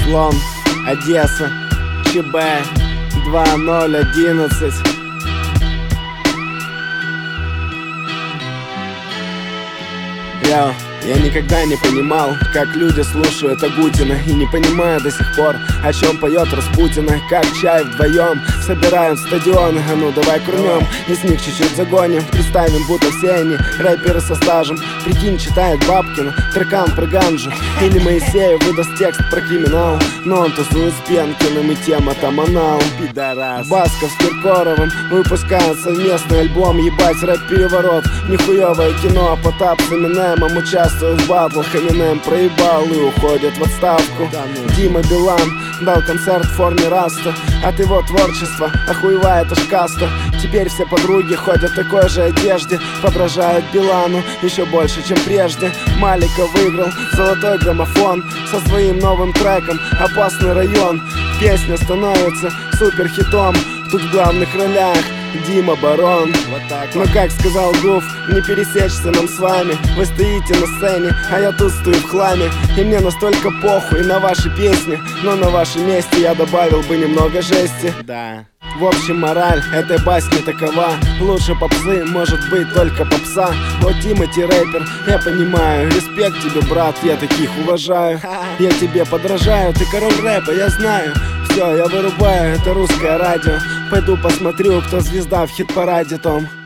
Уклон, Одесса, ЧБ 2011. Я никогда не понимал, как люди слушают Агутина, и не понимаю до сих пор, о чем поет Распутина. Как чай вдвоем собираем стадионы. А ну давай курнем, из них чуть-чуть загоним. Представим, будто все они рэперы со стажем. Прикинь, читает Бабкина трекам про ганжу. Или Моисеев выдаст текст про криминал, но он тусует с Пенкиным, и тема там анал. Пидорас. Басков с Киркоровым выпускают совместный альбом. Ебать, рэп-переворот, нихуевое кино. Потап с Эминемом участвует в батлах. Эминем проебал и уходит в отставку. Дима Билан дал концерт в форме раста. От его творчества охуевает аж каста. Теперь все подруги ходят в такой же одежде, подражают Билану еще больше, чем прежде. Малика выиграл золотой граммофон со своим новым треком «Опасный район». Песня становится суперхитом. Тут в главных ролях Дима Барон. Вот так. Но как сказал Гуф, не пересечься нам с вами. Вы стоите на сцене, а я тут стою в хламе. И мне настолько похуй на ваши песни, но на вашем месте я добавил бы немного жести. Да. В общем, мораль этой басни такова: лучше попсы может быть только попса. Вот Тимати рэпер, я понимаю. Респект тебе, брат, я таких уважаю. Я тебе подражаю, ты король рэпа, я знаю. Все, я вырубаю, это русское радио. Пойду посмотрю, кто звезда в хит-параде том.